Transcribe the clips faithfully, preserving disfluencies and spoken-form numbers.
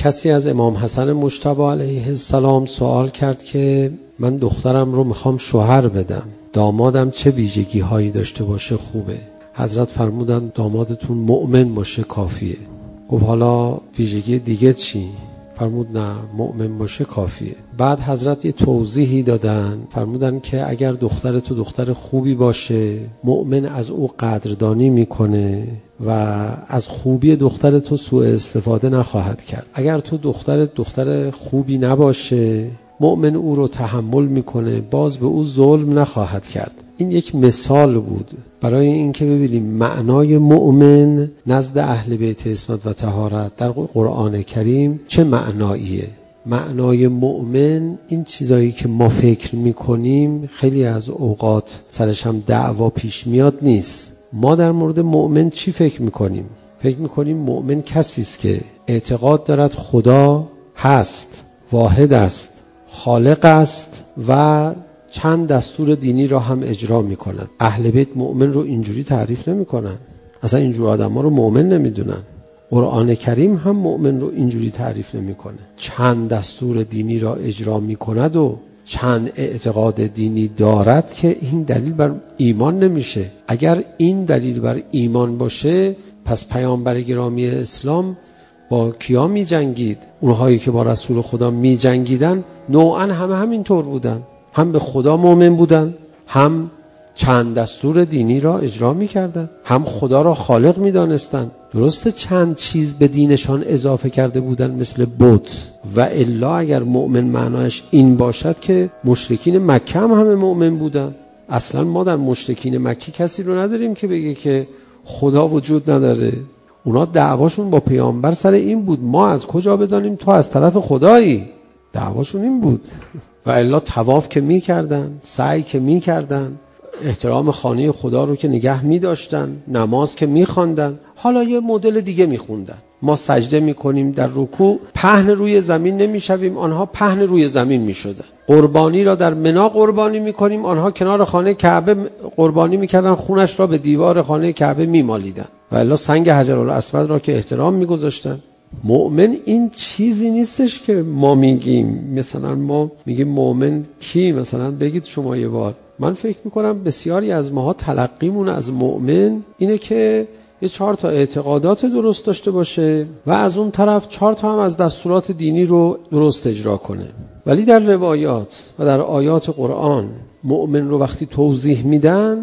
کسی از امام حسن مجتبی علیه السلام سوال کرد که من دخترم رو میخوام شوهر بدم، دامادم چه ویژگی هایی داشته باشه خوبه؟ حضرت فرمودن دامادتون مؤمن باشه کافیه. گفت حالا ویژگی دیگه چی؟ فرمود نه، مؤمن باشه کافیه. بعد حضرت یه توضیحی دادن، فرمودن که اگر دختر تو دختر خوبی باشه، مؤمن از او قدردانی میکنه و از خوبی دختر تو سوء استفاده نخواهد کرد. اگر تو دختر دختر خوبی نباشه، مؤمن او رو تحمل میکنه، باز به او ظلم نخواهد کرد. این یک مثال بود برای اینکه ببینیم معنای مؤمن نزد اهل بیت عصمت و طهارت در قرآن کریم چه معناییه. معنای مؤمن این چیزایی که ما فکر میکنیم خیلی از اوقات سرش هم دعوا پیش میاد نیست. ما در مورد مؤمن چی فکر میکنیم؟ فکر میکنیم مؤمن کسی است که اعتقاد دارد خدا هست، واحد است، خالق است و چند دستور دینی را هم اجرا می کند. اهل بیت مؤمن رو اینجوری تعریف نمی کنن، اصلا اینجور آدم ها رو مؤمن نمی دونن. قرآن کریم هم مؤمن رو اینجوری تعریف نمی کنه. چند دستور دینی را اجرا می کند و چند اعتقاد دینی دارد که این دلیل بر ایمان نمیشه. اگر این دلیل بر ایمان باشه، پس پیامبر گرامی اسلام با کیا می جنگید؟ اونهایی که با رسول خدا می جنگیدن نوعا همه همین طور بودن، هم به خدا مؤمن بودن، هم چند دستور دینی را اجرا می کردن، هم خدا را خالق می دانستن. درسته چند چیز به دینشان اضافه کرده بودن مثل بت، و الا اگر مؤمن معناش این باشد که مشرکین مکه هم همه مؤمن بودن. اصلا ما در مشرکین مکه کسی رو نداریم که بگه که خدا وجود نداره. اونا دعواشون با پیامبر سر این بود ما از کجا بدانیم تو از طرف خدایی. دعواشون این بود. و الا طواف که می کردن، سعی که می کردن، احترام خانه خدا رو که نگه می داشتن، نماز که می خواندن. حالا یه مدل دیگه می خوندن. ما سجده می کنیم در رکوع، پهن روی زمین نمی شویم، آنها پهن روی زمین می شدن. قربانی را در منا قربانی می کنیم، آنها کنار خانه کعبه قربانی می کردن، خونش را به دیوار خانه کعبه می مالیدن. و الا سنگ حجرالاسود را که احترام می گذاشتن. مؤمن این چیزی نیستش که ما میگیم. مثلا ما میگیم مؤمن کی؟ مثلا بگید شما یه بار. من فکر میکنم بسیاری از ماها تلقیمون از مؤمن اینه که یه چهار تا اعتقادات درست داشته باشه و از اون طرف چهار تا هم از دستورات دینی رو درست اجرا کنه. ولی در روایات و در آیات قرآن مؤمن رو وقتی توضیح میدن،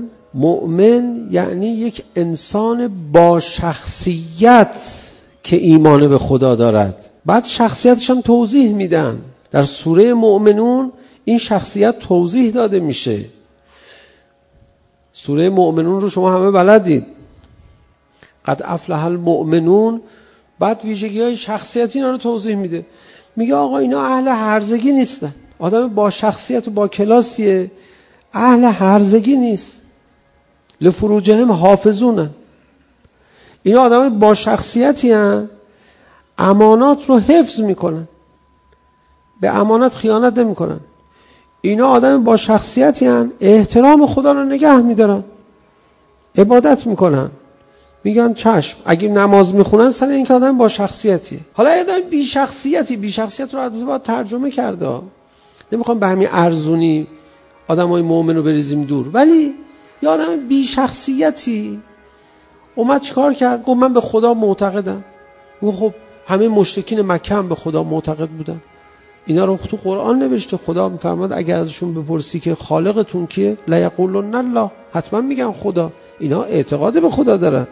مؤمن یعنی یک انسان با شخصیت که ایمان به خدا دارد. بعد شخصیتش هم توضیح میدن. در سوره مؤمنون این شخصیت توضیح داده میشه. سوره مؤمنون رو شما همه بلدید. قد افلح المؤمنون. بعد ویژگی های شخصیتی اینا رو توضیح میده. میگه آقا اینا اهل هرزگی نیستن. آدم با شخصیت و با کلاسیه، اهل هرزگی نیست. لفروجهم حافظون. اینا آدم با شخصیتی هستند، امانات رو حفظ میکنن، به امانت خیانت نمیکنن. اینا آدم با شخصیتی هستند، احترام خدا رو نگه میدارن، عبادت میکنن، میگن چشم. اگه نماز میخونن سر این که آدم با شخصیتیه. حالا آدم بی شخصیتی، بی شخصیت رو البته باید ترجمه کرده. نمیخوام به همین ارزونی آدمای مؤمن رو بریزیم دور، ولی یه آدم بی شخصیتی اومد چیکار کرد؟ گفت من به خدا معتقدم. گفت خب همه مشرکین مکه هم به خدا معتقد بودن. اینا رو تو قرآن نوشته. خدا میفرماد اگر ازشون بپرسی که خالقتون کیه، لا یقولون الله، حتما میگن خدا. اینا اعتقاد به خدا دارن.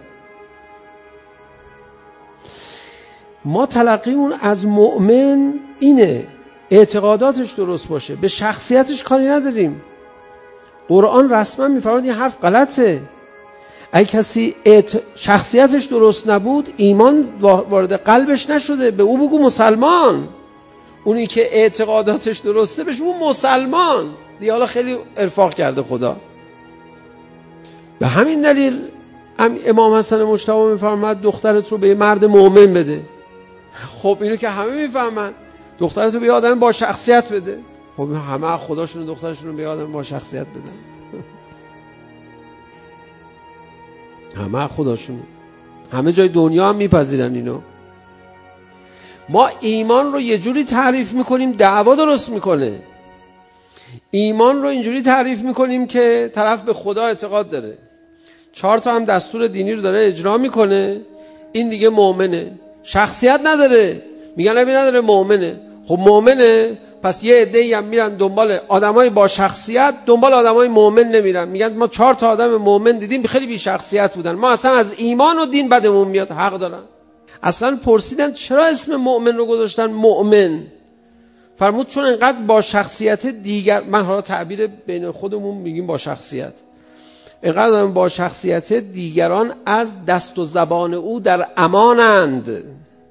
ما تلقیمون از مؤمن اینه، اعتقاداتش درست باشه، به شخصیتش کاری نداریم. قرآن رسما میفرماد این حرف غلطه. اگه کسی شخصیتش درست نبود، ایمان وارد قلبش نشده، به او بگو مسلمان. اونی که اعتقاداتش درسته بهش بگو مسلمان. دیگه حالا خیلی ارفاق کرده خدا. به همین دلیل امام حسن مجتبی میفرماد دخترت رو به مرد مؤمن بده. خب اینو که همه میفهمن. دخترت رو به آدم با شخصیت بده. خب همه خداشون دخترشون رو به آدم با شخصیت بدن. همه خداشون، همه جای دنیا هم میپذیرن اینو. ما ایمان رو یه جوری تعریف میکنیم دعوا درست میکنه. ایمان رو اینجوری تعریف میکنیم که طرف به خدا اعتقاد داره، چهار تا هم دستور دینی رو داره اجرا میکنه، این دیگه مؤمنه. شخصیت نداره، میگن نبی نداره، مؤمنه. خب مؤمنه، پس یه عده‌ای هم میرن دنبال آدمای با شخصیت، دنبال آدمای مؤمن نمیرن. میگن ما چهار تا آدم مؤمن دیدیم خیلی بی شخصیت بودن، ما اصلا از ایمان و دین بدمون میاد. حق دارن. اصلا پرسیدن چرا اسم مؤمن رو گذاشتن مؤمن؟ فرمود چون انقدر با شخصیت دیگر، من حالا تعبیر بین خودمون میگیم با شخصیت، انقدر با شخصیت دیگران از دست و زبان او در امانند.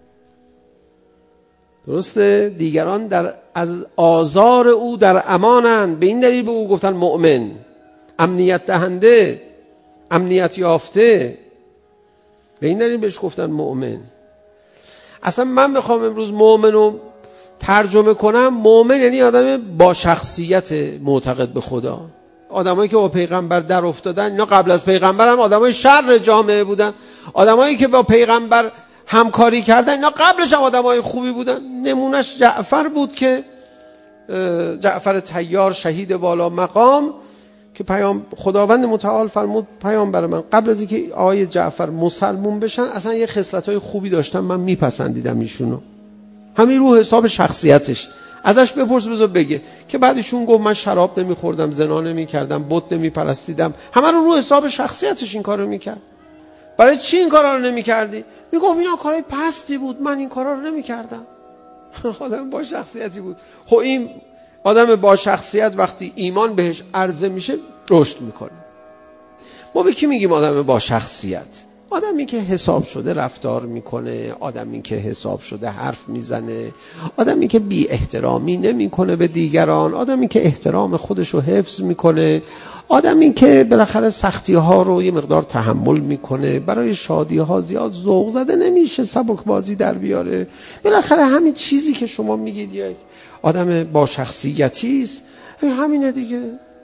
درسته؟ دیگران در از آزار او در امانند، به این دلیل به او گفتن مؤمن، امنیت دهنده، امنیت یافته، به این دلیل بهش گفتن مؤمن. اصلا من بخوام امروز مؤمن رو ترجمه کنم، مؤمن یعنی آدم با شخصیت معتقد به خدا. آدمایی که با پیغمبر در افتادن، اینا قبل از پیغمبر هم آدمای شر جامعه بودن. آدمایی که با پیغمبر همکاری کردن، اینا قبلش هم آدمای خوبی بودن. نمونش جعفر بود که جعفر طیار، شهید والا مقام، که پیام خداوند متعال فرمود پیامبر من قبل از اینکه آقای جعفر مسلمون بشن اصلا یه خصلت‌های خوبی داشتن، من میپسندیدم ایشونو. همین رو حساب شخصیتش. ازش بپرس بذار بگه که بعدشون گفت من شراب نمیخوردم، زنا نمیکردم، بت نمیپرستیدم. همه رو رو حساب شخصیتش این کارو میکرد. برای چی این کارا رو نمیکردی؟ میگفت اینا کارهای پستی بود، من این کارا رو نمیکردم. آدم با شخصیتی بود. خب این آدم با شخصیت وقتی ایمان بهش عرضه میشه رشد میکنه. ما به کی میگیم آدم با شخصیت؟ آدمی که حساب شده رفتار میکنه، آدمی که حساب شده حرف میزنه، آدمی که بی احترامی نمیکنه به دیگران، آدمی که احترام خودشو حفظ میکنه، آدمی که بالاخره سختی ها رو یه مقدار تحمل میکنه، برای شادی ها زیاد ذوق زده نمیشه، سبک بازی در بیاره. بالاخره همین چیزی که شما میگید یک آدم با شخصیتی است، همینه دیگه.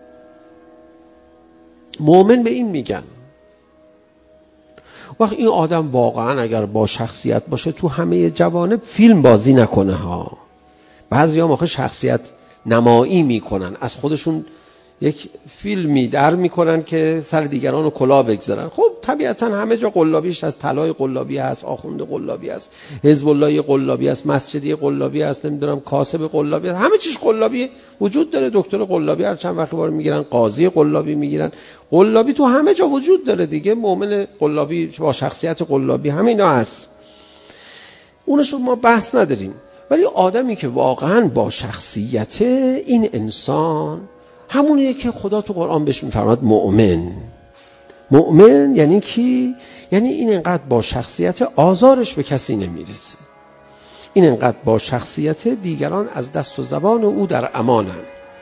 مؤمن به این میگن. وقت این آدم واقعا اگر با شخصیت باشه تو همه جوانب فیلم بازی نکنه ها. بعضی ها موقع شخصیت نمایی میکنن، از خودشون یک فیلمی در میکنن که سر دیگران رو کلاه بگذارن. خب طبیعتا همه جا قلابیش از طلای قلابی هست، آخوند قلابی هست، حزب الله قلابی هست، مسجدی قلابی هست، نمیدونم کاسب قلابی هست، همه چیز قلابی وجود داره. دکتر قلابی هر چند وقت بار میگیرن، قاضی قلابی میگیرن، قلابی تو همه جا وجود داره دیگه. مؤمن قلابی با شخصیت قلابی همینا هست، اونشو ما بحث نداریم. ولی آدمی که واقعا با شخصیت، این انسان همونیه که خدا تو قرآن بهش میفرماد مؤمن. مؤمن یعنی کی؟ یعنی این انقدر با شخصیت آزارش به کسی نمیرسه، این انقدر با شخصیت دیگران از دست و زبان او در امانن.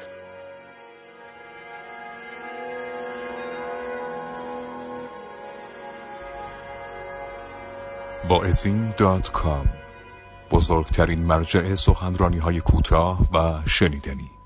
واعظین دات کام، بزرگترین مرجع سخنرانی‌های کوتاه و شنیدنی.